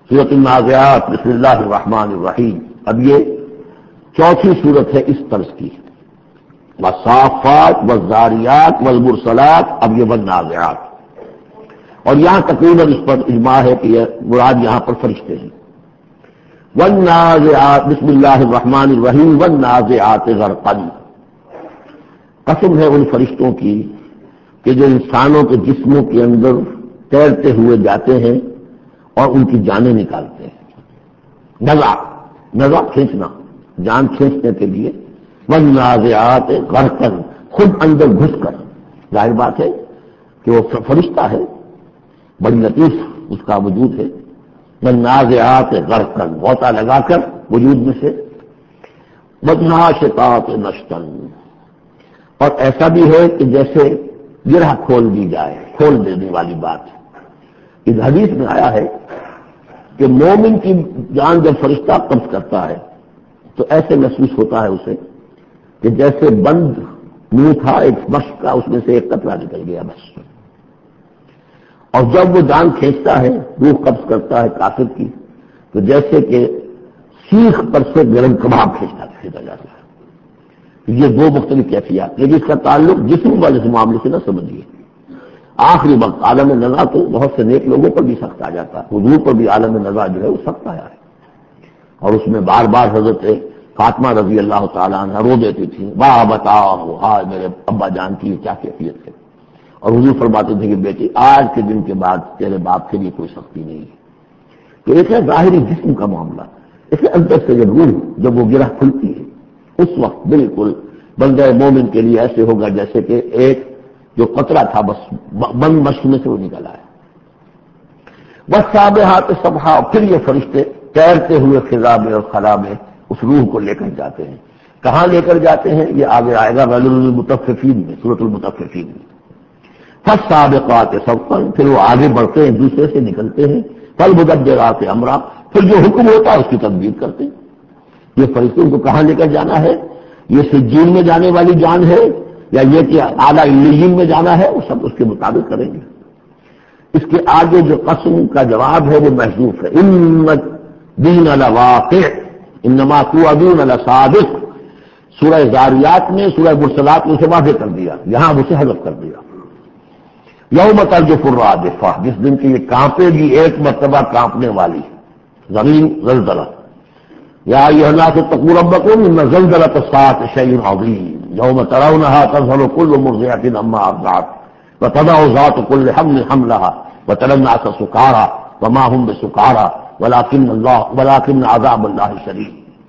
سورۃ النازعات بسم اللہ الرحمن الرحیم. اب یہ چوتھی صورت ہے اس طرز کی. والصافات والذاریات والمرسلات. اب یہ والنازعات. اور یہاں تقریباً اس پر اجماع ہے کہ یہ مراد یہاں پر فرشتے ہیں. والنازعات بسم اللہ الرحمن الرحیم. والنازعات غرقا. قسم ہے ان فرشتوں کی کہ جو انسانوں کے جسموں کے اندر تیرتے ہوئے جاتے ہیں اور ان کی جانیں نکالتے ہیں. نزع کھینچنا، جان کھینچنے کے لیے. والنازعات غرقا، خود اندر گھس کر. ظاہر بات ہے کہ وہ فرشتہ ہے، بڑی لطیف اس کا وجود ہے. والنازعات غرقا، غوطہ لگا کر وجود میں سے. والناشطات نشطا، اور ایسا بھی ہے کہ جیسے گرہ کھول دی جائے، کھول دینے والی بات. اس حدیث میں آیا ہے کہ مومن کی جان جب فرشتہ قبض کرتا ہے تو ایسے محسوس ہوتا ہے اسے کہ جیسے بند منہ تھا ایک مشق کا، اس میں سے ایک قطرہ نکل گیا بس. اور جب وہ جان کھینچتا ہے، روح قبض کرتا ہے کافر کی، تو جیسے کہ سیخ پر سے گرم کباب کھینچا جاتا ہے. یہ دو مختلف کیفیات، لیکن اس کا تعلق جسم والے اس معاملے سے نہ سمجھیے. آخری وقت عالم نزا تو بہت سے نیک لوگوں پر بھی سخت آ جاتا ہے. حضور پر بھی عالم نزا جو ہے وہ سخت آیا ہے، اور اس میں بار بار حضرت فاطمہ رضی اللہ تعالیٰ عنہ رو دیتی تھی، واہ بتاؤ ہائے میرے ابا جان کی کیا کیفیت ہے. اور حضور فرماتے تھے کہ بیٹی آج کے دن کے بعد تیرے باپ کے لیے کوئی سختی نہیں ہے. تو ایک ہے ظاہری جسم کا معاملہ، اس کے اندر سے جب روح جب وہ گرہ کھلتی ہے اس وقت بالکل بندہ مومن کے لیے ایسے ہوگا جیسے کہ ایک جو قطرہ تھا بس بند مشق میں سے وہ نکل آیا. بس سابحات سبحا، پھر یہ فرشتے تیرتے ہوئے فضا میں اور خلا میں اس روح کو لے کر جاتے ہیں. کہاں لے کر جاتے ہیں یہ آگے آئے گا غیر المطففین میں، سورۃ المطففین میں. فالسابقات سبقا، پھر وہ آگے بڑھتے ہیں، دوسرے سے نکلتے ہیں. فالمدبرات امرا، پھر جو حکم ہوتا ہے اس کی تدبیر کرتے ہیں. یہ فرشتوں کو کہاں لے کر جانا ہے؟ یہ سجین میں جانے والی جان ہے یا یہ کہ اعلیٰ علیین میں جانا ہے، وہ سب اس کے مطابق کریں گے. اس کے آگے جو قسم کا جواب ہے وہ محذوف ہے. ان الدین لواقع انما توعدون لصادق. سورہ زاریات میں، سورہ مرسلات میں اسے واضح کر دیا، یہاں اسے حذف کر دیا. یوم ترجف الرادفہ، جس دن کی یہ کانپے گی ایک مرتبہ کانپنے والی زمین. زلزلہ یا ایھا الناس اتقوا ربکم ان زلزلۃ الساعۃ شیء عظیم یوم ترونها تذهل كل مرضعة عما ارضعت وتضع ذات كل حمل حملها وترى الناس سكارى وما هم بسكارى ولكن عذاب الله شديد.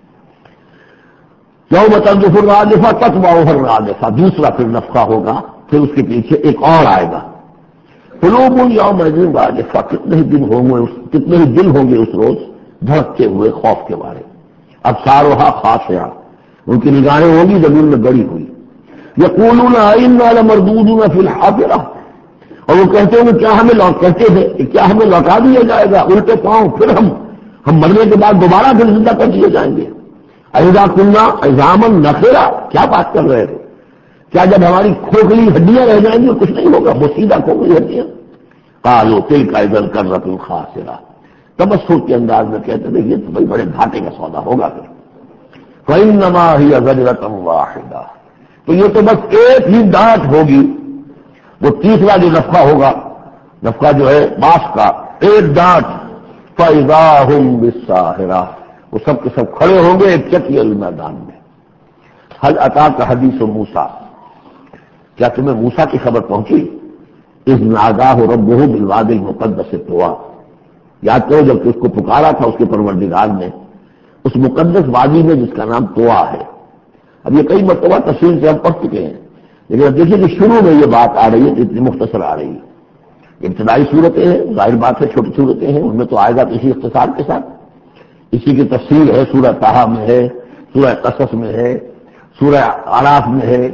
یوم ترجف الرادفہ تتبعها الرادفہ، دوسرا پھر نفخہ ہوگا، پھر اس کے پیچھے ایک اور آئے گا. قلوب یومئذ واجفہ، کتنے ہی دل ہوں گے اس روز دھڑکتے ہوئے خوف کے بارے. ابصارها خاشعہ، ان کی نگاہیں ہوں گی زمین میں گڑی ہوئی. یقولون انا لمردودون فی الحافرہ، اور وہ کہتے ہیں کیا ہمیں لوٹا دیا جائے گا الٹے پاؤں، پھر ہم مرنے کے بعد دوبارہ پھر زندہ کر دیے جائیں گے. اذا کنا عظاما نخرہ، کیا بات کر رہے ہو؟ کیا جب ہماری کھوکھلی ہڈیاں رہ جائیں گی کچھ نہیں ہوگا؟ بوسیدہ کھوکھلی ہڈیاں. قالوا تلک اذا کرۃ خاسرہ، تبسم کے انداز میں کہتے تھے یہ تو بھائی بڑے گھاٹے کا سودا ہوگا. پھر فإنما هي زجرۃ واحدہ، تو یہ تو بس ایک ہی ڈانٹ ہوگی. وہ تیسرا جو نفخہ ہوگا، نفخہ جو ہے باس کا، ایک ڈانٹ. فإذا هم بالساہرہ، وہ سب کے سب کھڑے ہوں گے ایک چکی میدان میں. هل اتاک حدیث موسیٰ، کیا تمہیں موسیٰ کی خبر پہنچی؟ اذ ناداہ ربہ بالوادی المقدس طویٰ، یاد کرو جب کہ اس کو پکارا تھا اس کے پروردگار نے اس مقدس وادی میں جس کا نام طویٰ ہے. اب یہ کئی مرتبہ تفصیل سے ہم پڑھ چکے ہیں، لیکن اب دیکھیے کہ شروع میں یہ بات آ رہی ہے تو اتنی مختصر آ رہی ہے. ابتدائی صورتیں ہیں، ظاہر بات ہے چھوٹی صورتیں ہیں، ان میں تو آئے گا اسی اختصار کے ساتھ. اسی کی تفصیل ہے سورہ طٰہٰ میں ہے، سورہ قصص میں ہے، سورہ اعراف میں ہے.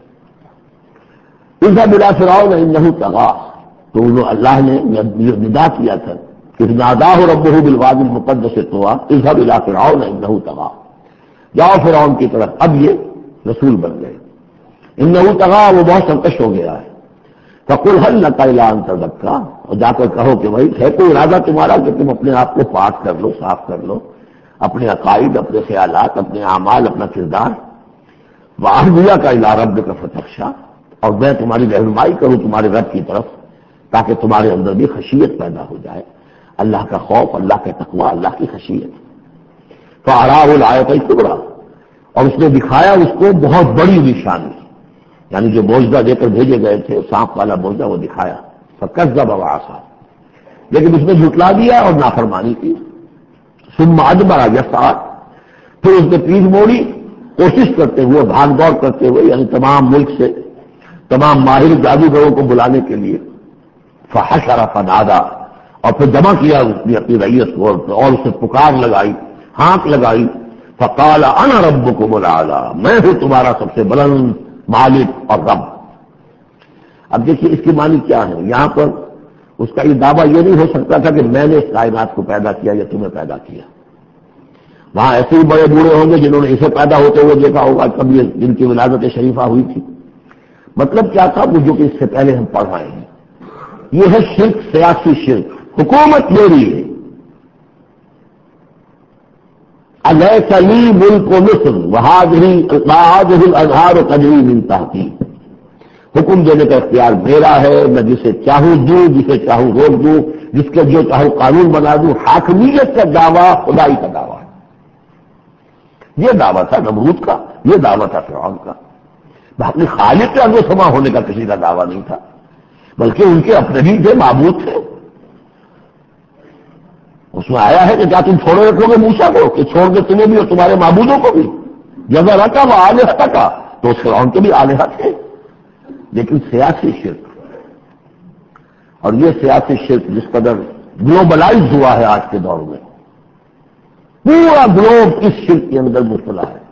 اذهب الى فرعون انه طغى، تو انہوں اللہ نے ندا کیا تھا کہ ناداہ ربہ بالوادی المقدس طویٰ اذهب الى فرعون انه طغى، جاؤ فرعون کی طرف. اب یہ رسول بن گئے. انه طغى، وہ بہت سرکش ہو گیا ہے. فقل هل لك الا ان تزكى، اور جا کر کہو کہ بھائی ہے کوئی ارادہ تمہارا کہ تم اپنے آپ کو پاک کر لو، صاف کر لو، اپنے عقائد، اپنے خیالات، اپنے اعمال، اپنا کردار. وَأَهْدِيَكَ إِلَىٰ رَبِّكَ فَتَخْشَىٰ، اور میں تمہاری رہنمائی کروں تمہارے رب کی طرف تاکہ تمہارے اندر بھی خشیت پیدا ہو جائے، اللہ کا خوف، اللہ کا تقویٰ، اللہ کی خشیت. فَأَرَاهُ الْآيَةَ الْكُبْرىٰ، اور اس نے دکھایا اس کو بہت بڑی نشانی، یعنی جو موجزہ دے کر بھیجے گئے تھے سانپ والا موجزہ وہ دکھایا. فَكَذَّبَ وَعَصَىٰ، لیکن اس نے جھٹلا دیا اور نافرمانی کی. ثُمَّ أَدْبَرَ يَسْعَىٰ، پھر اس نے پیٹھ موڑی کوشش کرتے ہوئے، بھاگ دوڑ کرتے ہوئے، یعنی تمام ملک سے تمام ماہر جادوگروں کو بلانے کے لیے. فحشر فنادى، اور پھر جمع کیا اس نے اپنی رعیت کو اور اسے پکار لگائی، ہانک لگائی. فقال انا ربكم الاعلى، میں ہوں تمہارا سب سے بلند مالک اور رب. اب دیکھیے اس کی معنی کیا ہے. یہاں پر اس کا یہ دعویٰ یہ نہیں ہو سکتا تھا کہ میں نے اس کائنات کو پیدا کیا یا تمہیں پیدا کیا. وہاں ایسے ہی بڑے بوڑھے ہوں گے جنہوں نے اسے پیدا ہوتے ہوئے دیکھا ہوگا، کب یہ جن کی ولادت شریفہ ہوئی تھی. مطلب کیا تھا وہ جو کہ اس سے پہلے ہم پڑھ رہے ہیں. یہ ہے شرک، سیاسی شرک. حکومت میری ہے. الیس لی ملک مصر وہذہ الانہار تجری من تحتی، حکم دینے کا اختیار میرا ہے، میں جسے چاہوں دوں، جسے چاہوں روک دوں، جس کے جو چاہوں قانون بنا دوں. حاکمیت کا دعویٰ خدائی کا دعویٰ ہے. یہ دعویٰ تھا نمرود کا، یہ دعویٰ تھا فرعون کا. باقی خالق ارض و سما ہونے کا کسی کا دعویٰ نہیں تھا، بلکہ ان کے اپنے ہی تھے، معبود تھے. اس میں آیا ہے کہ کیا تم چھوڑے رکھو گے موسیٰ کو کہ چھوڑ دے تمہیں بھی اور تمہارے معبودوں کو بھی؟ جگہ رکھا وہ آلہہ کا، تو اس فرعون کے بھی آلہہ تھے. لیکن سیاسی شرک، اور یہ سیاسی شرک جس قدر گلوبلائز ہوا ہے آج کے دور میں، پورا گلوب اس شرک کے اندر مبتلا ہے.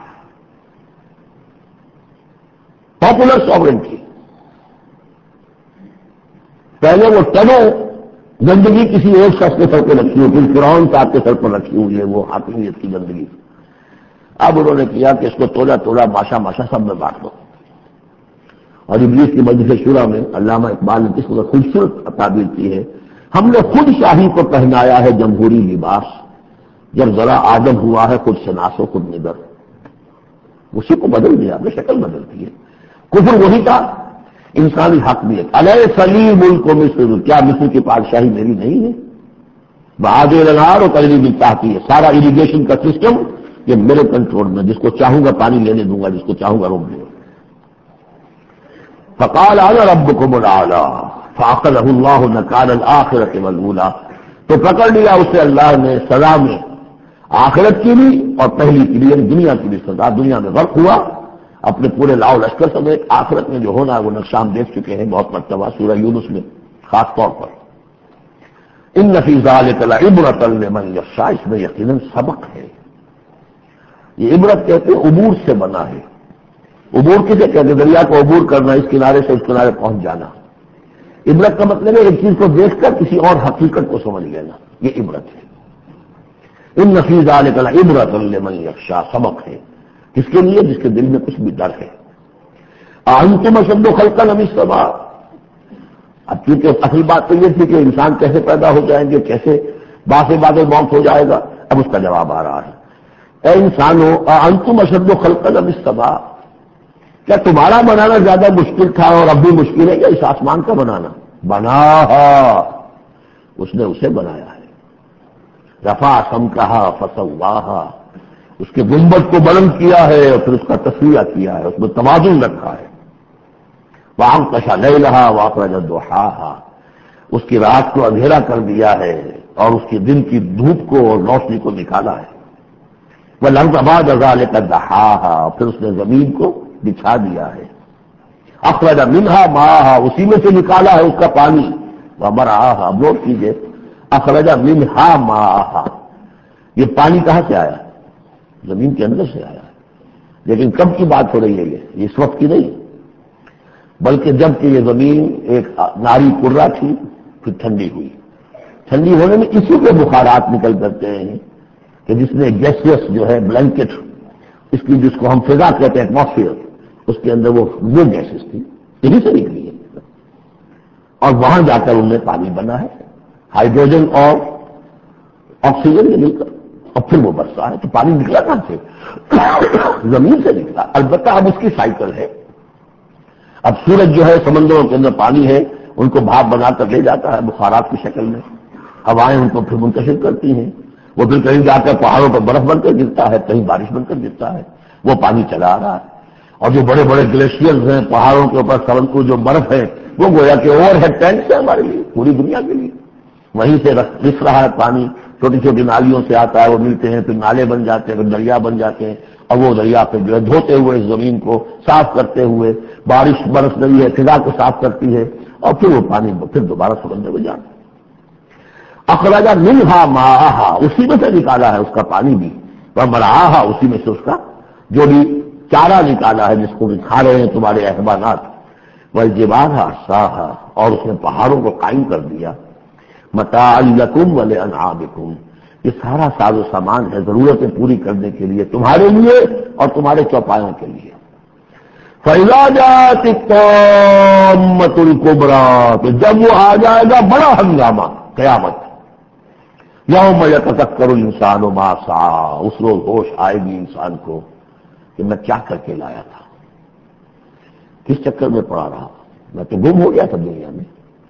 پاپولر ساورنٹی، پہلے وہ ٹنوں گندگی کسی ایک شخص کے سر پہ رکھی ہو، پھر فرعون صاحب کے سر پر رکھی ہوئی ہے وہ حاکمیت کی گندگی. اب انہوں نے کیا کہ اس کو تولا تولا ماشا ماشا سب میں بانٹ دو. اور ابلیس کی مجلس شورا میں علامہ اقبال نے کس قدر خوبصورت تعبیر کی ہے. ہم نے خود شاہی کو پہنایا ہے جمہوری لباس، جب ذرا آدم ہوا ہے خود سے ناسو خود نگر. اسی کو بدل دیا، اپنے شکل بدل دی ہے. کفر وہی تھا، انسانی حاکمیت. الیس لی ملک مصر، کیا مصر کی بادشاہی میری نہیں ہے؟ وہذہ الانہار تجری من تحتی، سارا اریگیشن کا سسٹم یہ میرے کنٹرول میں، جس کو چاہوں گا پانی لینے دوں گا، جس کو چاہوں گا روک دوں گا. فقال انا ربكم الاعلى فاخذه الله نكال الاخرة والاولى، تو پکڑ لیا اسے اللہ نے سزا میں، آخرت کی بھی اور پہلی کی بھی، یعنی دنیا کی بھی سزا. دنیا میں غرق ہوا اپنے پورے لاؤ لشکر سمیت. آخرت میں جو ہونا ہے وہ نقشہ ہم دیکھ چکے ہیں بہت مرتبہ سورہ یونس میں خاص طور پر. ان فی ذلک لعبرۃ لمن یخشی، اس میں یقیناً سبق ہے. یہ عبرت کہتے ہیں عبور سے بنا ہے. عبور کسے کہتے ہیں؟ دریا کو عبور کرنا، اس کنارے سے اس کنارے پہنچ جانا. عبرت کا مطلب ہے ایک چیز کو دیکھ کر کسی اور حقیقت کو سمجھ لینا، یہ عبرت ہے. ان فی ذلک لعبرۃ لمن یخشی، سبق ہے کس کے لیے؟ جس کے دل میں کچھ بھی ڈر ہے. انتم اشد خلقا ام السماء، اب کیونکہ اصل بات تو یہ تھی کہ انسان کیسے پیدا ہو جائیں گے، کیسے باقی باتیں موت ہو جائے گا. اب اس کا جواب آ رہا ہے. اے انسانو انتم اشد خلقا ام السماء، کیا تمہارا بنانا زیادہ مشکل تھا اور اب بھی مشکل ہے کیا اس آسمان کا بنانا؟ بناہا، اس نے اسے بنایا ہے. رفع سمکہا فسواہا، اس کے گنبد کو بلند کیا ہے اور پھر اس کا تسویہ کیا ہے، اس میں توازن رکھا ہے. وَأَغْطَشَ لَيْلَهَا وَأَخْرَجَ ضُحَاهَا، اس کی رات کو اندھیرا کر دیا ہے اور اس کی دن کی دھوپ کو اور روشنی کو نکالا ہے. وَالْأَرْضَ بَعْدَ ذَلِكَ دَحَاهَا، پھر اس نے زمین کو بچھا دیا ہے. أَخْرَجَ مِنْهَا مَاءَهَا، اسی میں سے نکالا ہے اس کا پانی. وَمَرْعَاهَا، اب نوٹ کیجئے أَخْرَجَ مِنْهَا مَاءَهَا، یہ پانی کہاں سے آیا؟ زمین کے اندر سے آیا ہے. لیکن کب کی بات ہو رہی ہے؟ یہ اس وقت کی نہیں، بلکہ جب کہ یہ زمین ایک ناری کرہ تھی پھر ٹھنڈی ہوئی. ٹھنڈی ہونے میں اسی کے بخارات نکل کرتے ہیں کہ جس نے گیسیس جو ہے بلینکٹ، اس کی جس کو ہم فضا کہتے ہیں ایٹماسفیئر، اس کے اندر وہ گیسز تھی، یہی سے نکلی ہے. اور وہاں جا کر ان میں پانی بنا ہے، ہائیڈروجن اور آکسیجن کے مل کر، اور پھر وہ برسا ہے۔ تو پانی نکلا کہاں سے؟ زمین سے نکلا۔ البتہ اب اس کی سائیکل ہے، اب سورج جو ہے سمندروں کے اندر پانی ہے ان کو بھاپ بنا کر لے جاتا ہے بخارات کی شکل میں، ہوائیں ان کو پھر منتشر کرتی ہیں، وہ پھر کہیں جا کر پہاڑوں پر برف بن کر گرتا ہے، کہیں بارش بن کر گرتا ہے، وہ پانی چلا آ رہا ہے۔ اور جو بڑے بڑے گلیشیئرز ہیں پہاڑوں کے اوپر سمندر جو برف ہے وہ گویا کہ اوور ہیڈ ٹینکس ہے ہمارے لیے، پوری دنیا کے لیے، وہیں سے رس رہا ہے پانی، چھوٹی چھوٹی نالیوں سے آتا ہے، وہ ملتے ہیں، پھر نالے بن جاتے ہیں، پھر دریا بن جاتے ہیں، اور وہ دریا پھر جو ہے دھوتے ہوئے اس زمین کو صاف کرتے ہوئے، بارش برس رہی ہے فضا کو صاف کرتی ہے، اور پھر وہ پانی پھر دوبارہ سمندر میں جاتا ہے۔ اخرج منہا ماءہا، اسی میں سے نکالا ہے اس کا پانی بھی، ومرعاہا، اسی میں سے اس کا جو بھی چارہ نکالا ہے جس کو بھی کھا رہے ہیں تمہارے حیوانات، والجبال ارساہا، اور اس نے پہاڑوں کو قائم کر دیا، متاعا لکم ولانعامکم، یہ سارا ساز و سامان ہے ضرورتیں پوری کرنے کے لیے تمہارے لیے اور تمہارے چوپایوں کے لیے۔ فَإِذَا جَاءَتِ الطَّامَّةُ الْكُبْرىٰ، تو جب وہ آ جائے گا بڑا ہنگامہ، قیامت، یوم یتذکر الانسان ما سعی، اس روز ہوش آئے گی انسان کو کہ میں کیا کر کے لایا تھا، کس چکر میں پڑا رہا، میں تو گم ہو گیا تھا دنیا میں۔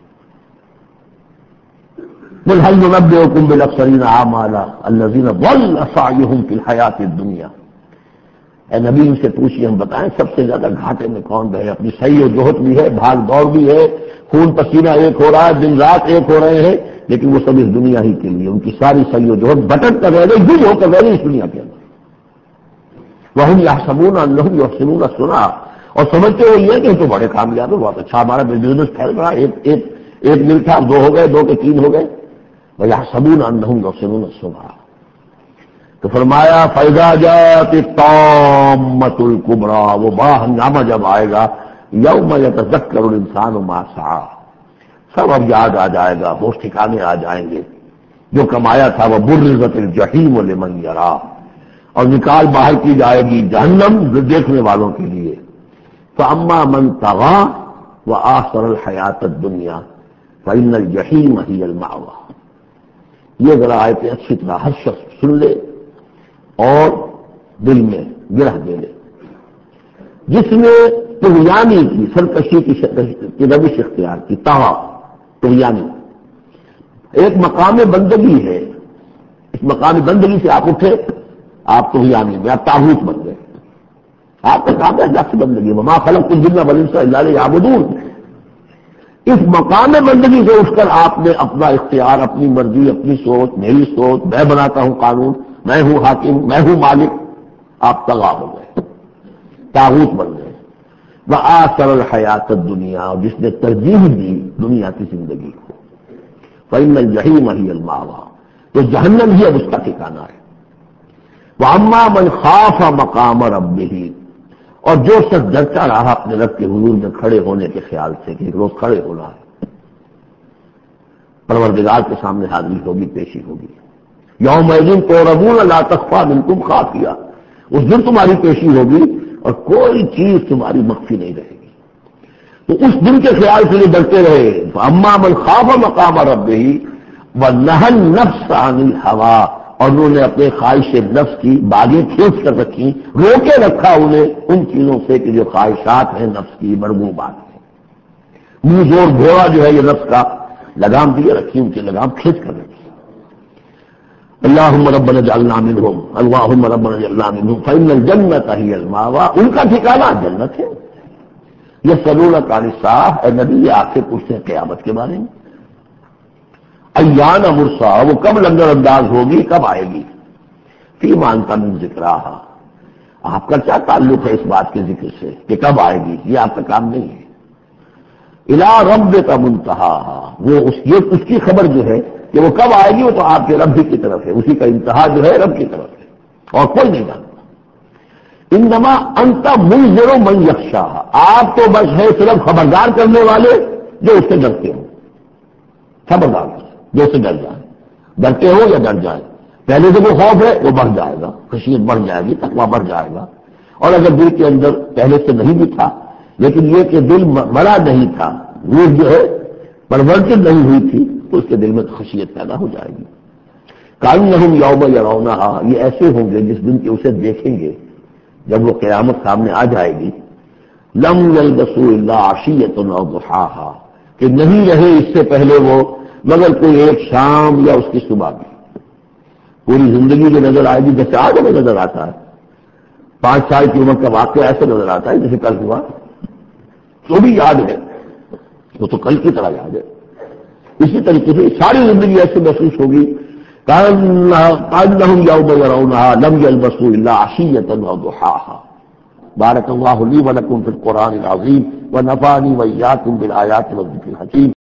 قل هل ننبئكم بالاخسرین اعمالا الذین ضل سعیهم فی الحیاۃ الدنیا، اے نبی ان سے پوچھیے ہم بتائیں سب سے زیادہ گھاٹے میں کون رہے، اپنی صحیح و جہد بھی ہے، بھاگ دوڑ بھی ہے، خون پسینہ ایک ہو رہا ہے، دن رات ایک ہو رہے ہیں، لیکن وہ سب اس دنیا ہی کے لیے، ان کی ساری صحیح و جہد بھٹک کر رہ گئی، گم ہو کر رہ گئی اس دنیا کے اندر۔ وَهُمْ يَحْسَبُونَ أَنَّهُمْ يُحْسِنُونَ صُنْعًا، اور سمجھتے ہوئے یہ کہ تو بڑے کامیاب ہے، بہت اچھا ہمارا بزنس پھیل رہا ہے، ایک مل تھا، دو ہو گئے، دو کے تین ہو گئے، وَيَحْسَبُونَ أَنَّهُمْ يُحْسِنُونَ صُنْعًا۔ تو فرمایا فَإِذَا جَاءَتِ الطَّامَّةُ الْكُبْرىٰ، وہ بڑا ہنگامہ جب آئے گا، یوم یتذکر الانسان ما سعی، سب اب یاد آ جائے گا، ہوش ٹھکانے آ جائیں گے، جو کمایا تھا، وہ برزت الجحیم لمن یرا، اور نکال باہر کی جائے گی جہنم دیکھنے والوں کے لیے۔ فَأَمَّا مَنْ طَغَىٰ وَآثَرَ الْحَيَاةَ الدُّنْيَا فَإِنَّ الْجَحِيمَ هِيَ الْمَأْوَىٰ۔ یہ ذرا آیتیں اچھی طرح ہر شخص سن لے اور دل میں گرہ دے لے۔ جس نے طغیانی کی، سرکشی کی روش اختیار کی، طغیٰ، طغیانی ایک مقام بندگی ہے، اس مقام بندگی سے آپ اٹھے، آپ طغیانی میں، آپ طاغوت بن گئے، آپ کا کام ہے نفس بندگی، وما خلقت الجن والانس الا لیعبدون۔ اس مقام بندگی سے اٹھ کر آپ نے اپنا اختیار، اپنی مرضی، اپنی سوچ، میری سوچ، میں بناتا ہوں قانون، میں ہوں حاکم، میں ہوں مالک، آپ طغیٰ ہو گئے، طاغوت بن گئے۔ وآثر الحیات الدنیا، اور جس نے ترجیح دی دنیا کی زندگی کو، فإن الجحیم هی المأویٰ، تو جہنم ہی اب اس کا ٹھکانہ ہے۔ وَأَمَّا مَنْ خَافَ مَقَامَ رَبِّهِ، اور جو شخص ڈرتا رہا اپنے رب کے حضور میں کھڑے ہونے کے خیال سے کہ ایک روز کھڑے ہونا ہے، پروردگار کے سامنے حاضری ہوگی، پیشی ہوگی، یومئذ تعرضون لا تخفی منکم خافیہ، اس دن تمہاری پیشی ہوگی اور کوئی چیز تمہاری مخفی نہیں رہے گی، تو اس دن کے خیال سے ڈرتے رہے۔ فَأَمَّا مَنْ خَافَ مَقَامَ رَبِّهِ وَنَهَى النَّفْسَ عَنِ الْهَوَىٰ، اور انہوں نے اپنے خواہش نفس کی باغیں کھینچ کر رکھی، روکے رکھا انہیں ان چیزوں سے کہ جو خواہشات ہیں نفس کی، مرغوبات ہیں، منہ زور گھوڑا جو ہے یہ نفس کا، لگام دیے رکھی، ان کی لگام کھینچ کر رکھی۔ اللہم ربنا اجعلنا منہم، اللہم ربنا اجعلنا منہم، فإن الجنۃ ہی المأویٰ، ان کا ٹھکانہ جنت ہے۔ یسألونک عن الساعہ، اے نبی یہ آپ سے پوچھتے ہیں قیامت کے بارے میں، ایان مرسا، وہ کب لنگر انداز ہوگی، کب آئے گی، فیما انت من ذکراہا، آپ کا کیا تعلق ہے اس بات کے ذکر سے کہ کب آئے گی، یہ آپ کا کام نہیں ہے۔ الی ربک منتہاہا، وہ اس کی خبر جو ہے کہ وہ کب آئے گی، وہ تو آپ کے رب ہی کی طرف ہے، اسی کا انتہا جو ہے رب کی طرف ہے، اور کوئی نہیں جانتا۔ انما انت منذر من یخشاہا، آپ تو بس ہے صرف خبردار کرنے والے جو اس سے ڈرتے ہوں، خبردار جو سے ڈر جائے، ڈرتے ہو یا ڈر جائے، پہلے سے وہ خوف ہے وہ بڑھ جائے گا، خشیت بڑھ جائے گی، تقویٰ بڑھ جائے گا، اور اگر دل کے اندر پہلے سے نہیں بھی تھا لیکن یہ کہ دل مرا نہیں تھا، روح جو ہے پرورتن نہیں ہوئی تھی تو اس کے دل میں خشیت پیدا ہو جائے گی. کأنہم یوم یرونہا، یہ ایسے ہوں گے جس دن کہ اسے دیکھیں گے جب وہ قیامت سامنے آ جائے گی. لم یلبسوا الا عشیۃ او ضحاہا، کہ نہیں رہے اس سے پہلے وہ مگر کوئی ایک شام یا اس کی صبح بھی. پوری زندگی جو نظر آئے گی جیسے آج ہمیں نظر آتا ہے، 5 سال کی عمر کا واقعہ ایسے نظر آتا ہے جیسے کل ہوا، تو بھی یاد ہے، وہ تو کل کی طرح یاد ہے. اسی طریقے سے ساری زندگی ایسے محسوس ہوگی کأنہم یوم یرونہا لم یلبسوا الا عشیۃ او ضحاہا. بارک اللہ لی ولکم فی القرآن العظیم ونفعنی وإیاکم بالآیات والذکر الحکیم.